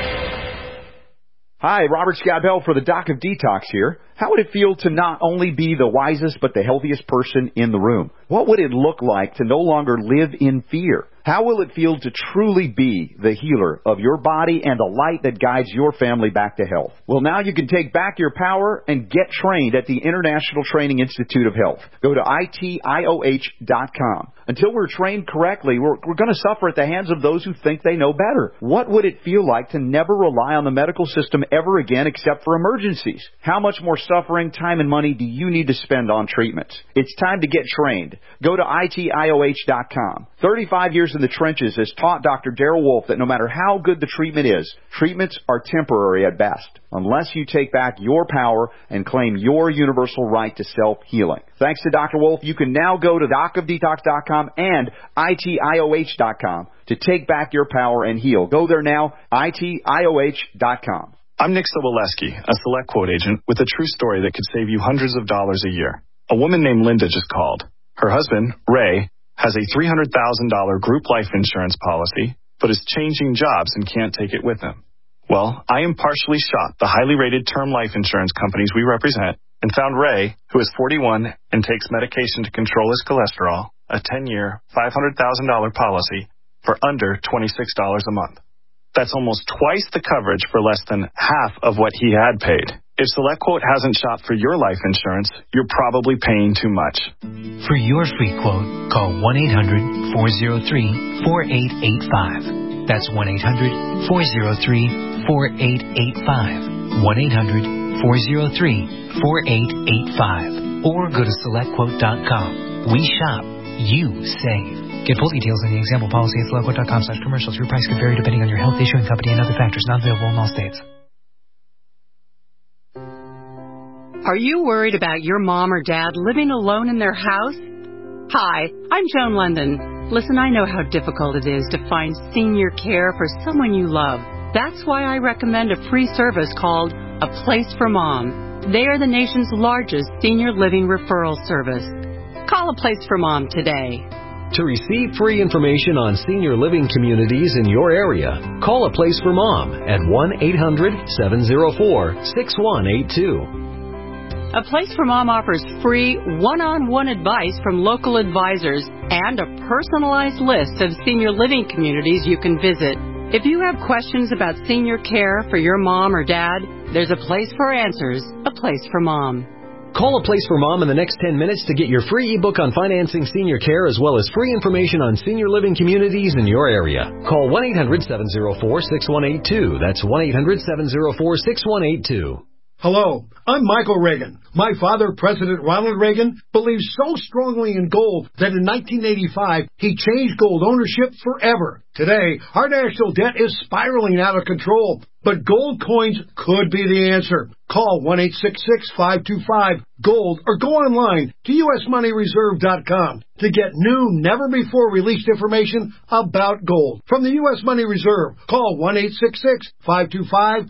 Hi, Robert Scott Bell for the Doc of Detox here. How would it feel to not only be the wisest but the healthiest person in the room? What would it look like to no longer live in fear? How will it feel to truly be the healer of your body and the light that guides your family back to health? Well, now you can take back your power and get trained at the International Training Institute of Health. Go to I T I O H dot com. Until we're trained correctly, we're, we're going to suffer at the hands of those who think they know better. What would it feel like to never rely on the medical system ever again except for emergencies? How much more suffering, time, and money do you need to spend on treatments? It's time to get trained. Go to I T I O H dot com. thirty-five years in the trenches has taught Doctor Darrell Wolfe that no matter how good the treatment is, treatments are temporary at best, unless you take back your power and claim your universal right to self-healing. Thanks to Doctor Wolfe, you can now go to doc of detox dot com and I T I O H dot com to take back your power and heal. Go there now, I T I O H dot com. I'm Nick Soboleski, a Select Quote agent with a true story that could save you hundreds of dollars a year. A woman named Linda just called. Her husband, Ray, has a three hundred thousand dollars group life insurance policy, but is changing jobs and can't take it with him. Well, I impartially shot the highly rated term life insurance companies we represent and found Ray, who is forty-one and takes medication to control his cholesterol, a ten-year, five hundred thousand dollars policy for under twenty-six dollars a month. That's almost twice the coverage for less than half of what he had paid. If SelectQuote hasn't shopped for your life insurance, you're probably paying too much. For your free quote, call one eight hundred, four oh three, four eight eight five. That's one eight hundred, four oh three, four eight eight five. one eight hundred, four oh three, four eight eight five. Or go to select quote dot com. We shop. You save. Get full details on the example policy at select quote dot com slash commercials. Your price could vary depending on your health, issuing company, and other factors. Not available in all states. Are you worried about your mom or dad living alone in their house? Hi, I'm Joan London. Listen, I know how difficult it is to find senior care for someone you love. That's why I recommend a free service called A Place for Mom. They are the nation's largest senior living referral service. Call A Place for Mom today. To receive free information on senior living communities in your area, call A Place for Mom at one eight hundred, seven oh four, six one eight two. A Place for Mom offers free one-on-one advice from local advisors and a personalized list of senior living communities you can visit. If you have questions about senior care for your mom or dad, there's a place for answers, A Place for Mom. Call A Place for Mom in the next ten minutes to get your free ebook on financing senior care as well as free information on senior living communities in your area. Call one eight hundred seven oh four six one eight two. That's one eight hundred seven oh four six one eight two. Hello, I'm Michael Reagan. My father, President Ronald Reagan, believed so strongly in gold that in nineteen eighty-five, he changed gold ownership forever. Today, our national debt is spiraling out of control, but gold coins could be the answer. Call one eight six six, five two five, GOLD or go online to U S money reserve dot com to get new, never-before-released information about gold. From the U S Money Reserve, call one eight six six, five two five,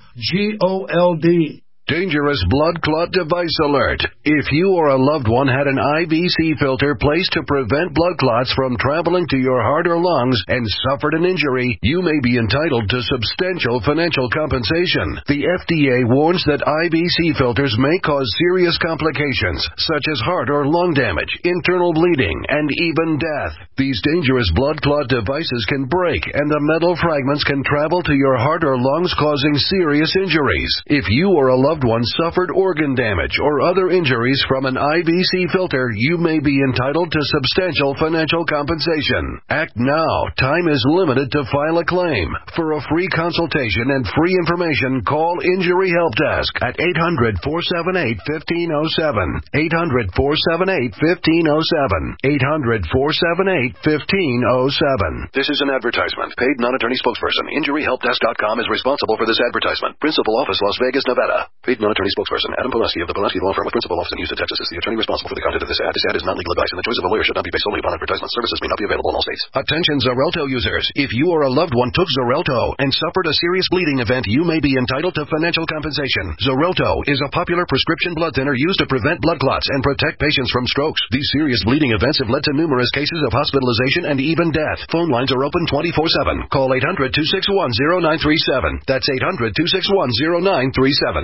GOLD. Dangerous blood clot device alert. If you or a loved one had an I V C filter placed to prevent blood clots from traveling to your heart or lungs and suffered an injury, you may be entitled to substantial financial compensation. The F D A warns that I V C filters may cause serious complications, such as heart or lung damage, internal bleeding, and even death. These dangerous blood clot devices can break, and the metal fragments can travel to your heart or lungs, causing serious injuries. If you or a loved one suffered organ damage or other injuries from an I V C filter, you may be entitled to substantial financial compensation. Act now. Time is limited to file a claim. For a free consultation and free information, call Injury Help Desk at eight hundred, four seven eight, one five zero seven. eight hundred, four seven eight, one five zero seven. eight hundred, four seven eight, one five zero seven. This is an advertisement. Paid non-attorney spokesperson. Injury Help Desk dot com is responsible for this advertisement. Principal office, Las Vegas, Nevada. Paid non-attorney spokesperson Adam Pulaski of the Pulaski Law Firm with principal office in Houston, Texas is the attorney responsible for the content of this ad. This ad is not legal advice, and the choice of a lawyer should not be based solely upon advertisement. Services may not be available in all states. Attention Xarelto users. If you or a loved one took Xarelto and suffered a serious bleeding event, you may be entitled to financial compensation. Xarelto is a popular prescription blood thinner used to prevent blood clots and protect patients from strokes. These serious bleeding events have led to numerous cases of hospitalization and even death. Phone lines are open twenty-four seven. Call eight hundred, two six one, zero nine three seven. That's eight hundred, two six one, zero nine three seven.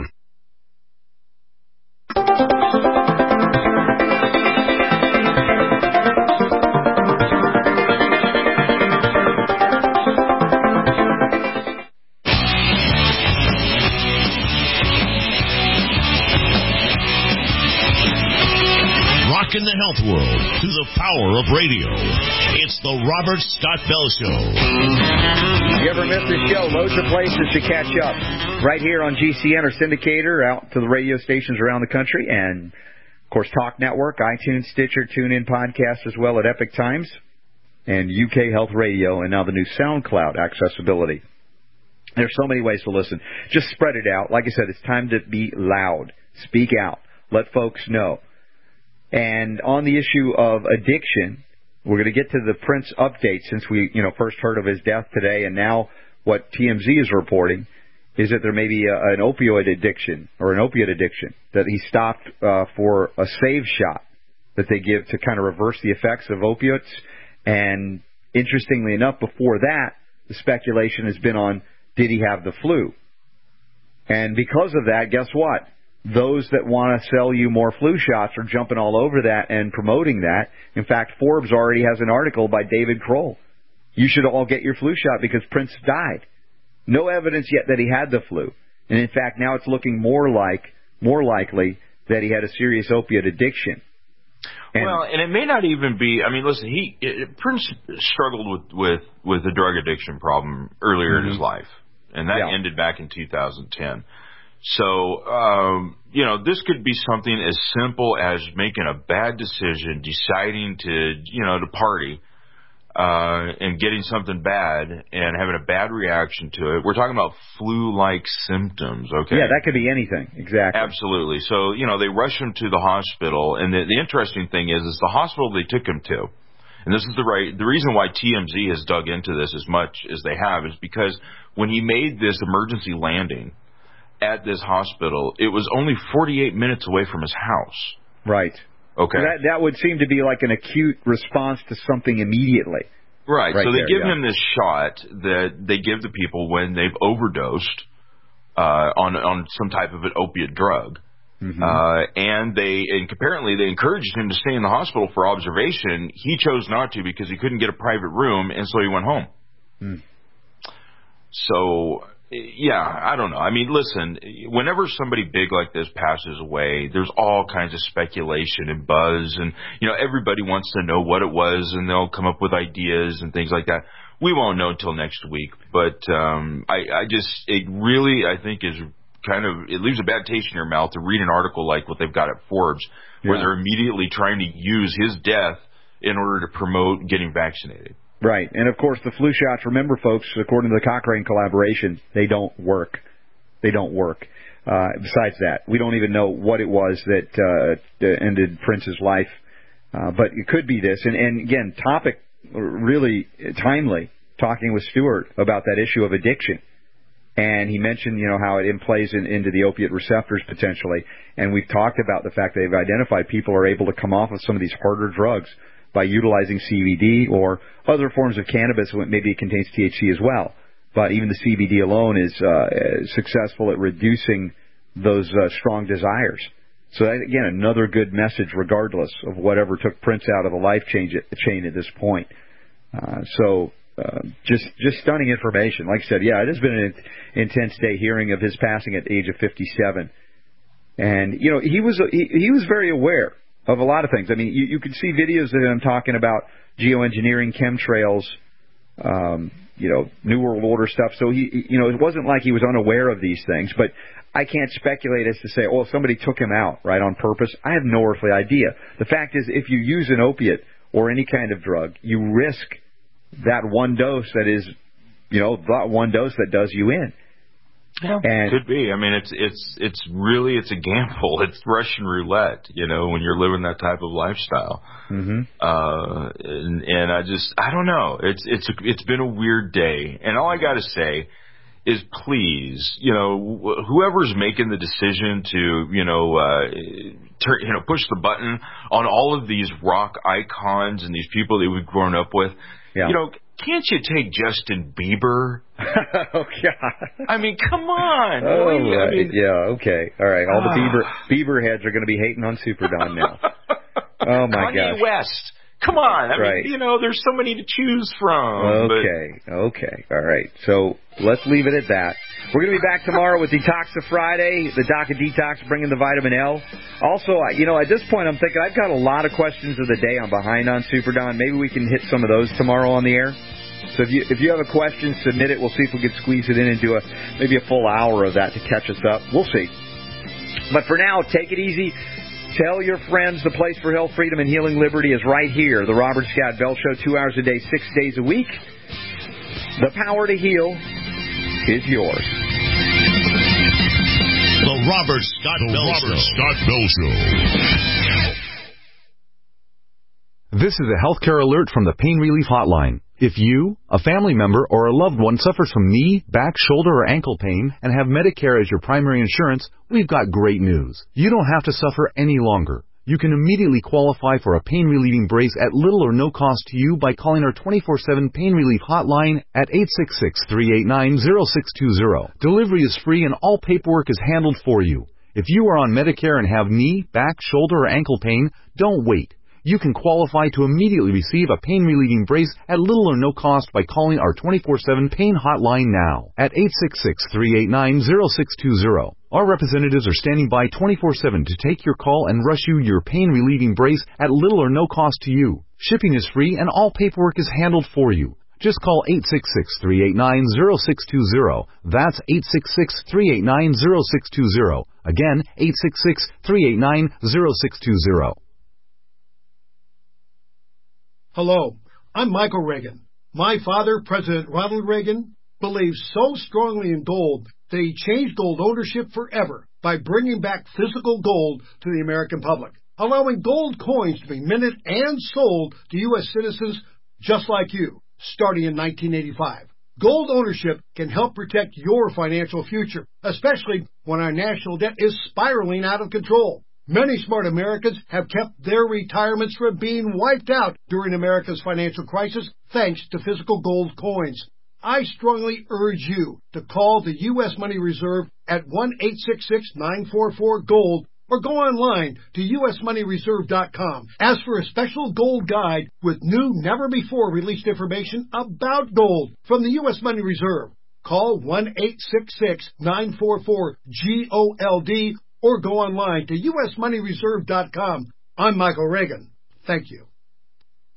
In the health world through the power of radio. It's the Robert Scott Bell Show. You ever miss this show? Loads of places to catch up. Right here on G C N or Syndicator, out to the radio stations around the country, and, of course, Talk Network, iTunes, Stitcher, TuneIn Podcast, as well at Epic Times, and U K Health Radio, and now the new SoundCloud accessibility. There's so many ways to listen. Just spread it out. Like I said, it's time to be loud. Speak out. Let folks know. And on the issue of addiction, we're going to get to the Prince update since we, you know, first heard of his death today, and now what T M Z is reporting is that there may be a, an opioid addiction or an opiate addiction, that he stopped uh, for a save shot that they give to kind of reverse the effects of opiates. And interestingly enough, before that, the speculation has been on, did he have the flu? And because of that, guess what? Those that want to sell you more flu shots are jumping all over that and promoting that. In fact, Forbes already has an article by David Kroll. You should all get your flu shot because Prince died. No evidence yet that he had the flu. And in fact, now it's looking more like, more likely that he had a serious opiate addiction. And well, and it may not even be, I mean, listen, he, it, Prince struggled with, with, with the drug addiction problem earlier mm-hmm. in his life. And that yeah. ended back in two thousand ten. So, um, you know, this could be something as simple as making a bad decision, deciding to, you know, to party, uh, and getting something bad and having a bad reaction to it. We're talking about flu-like symptoms, okay? Yeah, that could be anything, exactly. Absolutely. So, you know, they rush him to the hospital, and the, the interesting thing is, is the hospital they took him to, and this is the right, the reason why T M Z has dug into this as much as they have is because when he made this emergency landing at this hospital, it was only forty-eight minutes away from his house. Right. Okay. So that that would seem to be like an acute response to something immediately. Right. right so they there, give yeah. him this shot that they give the people when they've overdosed uh, on on some type of an opiate drug. Mm-hmm. Uh, and they, and apparently they encouraged him to stay in the hospital for observation. He chose not to because he couldn't get a private room, and so he went home. Mm. So, yeah, I don't know. I mean, listen, whenever somebody big like this passes away, there's all kinds of speculation and buzz, and, you know, everybody wants to know what it was, and they'll come up with ideas and things like that. We won't know until next week, but um, I, I just, it really, I think, is kind of, it leaves a bad taste in your mouth to read an article like what they've got at Forbes, where yeah. they're immediately trying to use his death in order to promote getting vaccinated. Right. And, of course, the flu shots, remember, folks, according to the Cochrane collaboration, they don't work. They don't work. Uh, besides that, we don't even know what it was that uh, ended Prince's life. Uh, but it could be this. And, and, again, topic really timely, talking with Stuart about that issue of addiction. And he mentioned, you know, how it plays in, into the opiate receptors potentially. And we've talked about the fact that they've identified people are able to come off of some of these harder drugs by utilizing C B D or other forms of cannabis. Maybe it contains T H C as well. But even the C B D alone is uh, successful at reducing those uh, strong desires. So that, again, another good message regardless of whatever took Prince out of the life chain at this point. Uh, so... Uh, just just stunning information. Like I said, yeah, it has been an intense day hearing of his passing at the age of fifty-seven. And, you know, he was he, he was very aware of a lot of things. I mean, you, you could see videos of him talking about geoengineering, chemtrails, um, you know, New World Order stuff. So, he, you know, it wasn't like he was unaware of these things. But I can't speculate as to say, oh, somebody took him out, right, on purpose. I have no earthly idea. The fact is, if you use an opiate or any kind of drug, you risk that one dose that is, you know, that one dose that does you in. Yeah, and, could be. I mean, it's it's it's really it's a gamble. It's Russian roulette, you know, when you're living that type of lifestyle. Mm-hmm. Uh, and, and I just I don't know. It's it's it's been a weird day, and all I got to say is, please, you know, whoever's making the decision to, you know, uh, turn, you know, push the button on all of these rock icons and these people that we've grown up with. Yeah. You know, can't you take Justin Bieber? Oh, God. I mean, come on. Oh, really? right. I mean, yeah, okay. All right. All the Bieber Bieber heads are going to be hating on Super Don now. Oh, my Kanye gosh. West. Come on. I right. mean, you know, there's so many to choose from. Okay. But... Okay. All right. So let's leave it at that. We're going to be back tomorrow with Detoxa Friday, the Doc of Detox bringing the vitamin L. Also, you know, at this point, I'm thinking I've got a lot of questions of the day I'm behind on, Super Don. Maybe we can hit some of those tomorrow on the air. So if you if you have a question, submit it. We'll see if we can squeeze it in and do a maybe a full hour of that to catch us up. We'll see. But for now, take it easy. Tell your friends the place for health, freedom, and healing liberty is right here. The Robert Scott Bell Show, two hours a day, six days a week. The power to heal is yours. The Robert Scott the Bell Robert Show. Scott Bell Show. This is a healthcare alert from the Pain Relief Hotline. If you, a family member, or a loved one suffers from knee, back, shoulder, or ankle pain and have Medicare as your primary insurance, we've got great news. You don't have to suffer any longer. You can immediately qualify for a pain-relieving brace at little or no cost to you by calling our twenty-four seven Pain Relief Hotline at eight six six, three eight nine, zero six two zero. Delivery is free and all paperwork is handled for you. If you are on Medicare and have knee, back, shoulder, or ankle pain, don't wait. You can qualify to immediately receive a pain-relieving brace at little or no cost by calling our twenty-four seven Pain Hotline now at eight six six, three eight nine, zero six two zero. Our representatives are standing by twenty-four seven to take your call and rush you your pain-relieving brace at little or no cost to you. Shipping is free and all paperwork is handled for you. Just call eight six six, three eight nine, zero six two zero. That's eight six six, three eight nine, zero six two zero. Again, eight six six, three eight nine, zero six two zero. Hello, I'm Michael Reagan. My father, President Ronald Reagan, believes so strongly in gold that he changed gold ownership forever by bringing back physical gold to the American public, allowing gold coins to be minted and sold to U S citizens just like you, starting in nineteen eighty-five. Gold ownership can help protect your financial future, especially when our national debt is spiraling out of control. Many smart Americans have kept their retirements from being wiped out during America's financial crisis thanks to physical gold coins. I strongly urge you to call the U S Money Reserve at one eight six six, nine four four, GOLD or go online to U S money reserve dot com. Ask for a special gold guide with new, never-before-released information about gold from the U S Money Reserve. Call one eight six six, nine four four, G O L D or go online to U S money reserve dot com. I'm Michael Reagan. Thank you.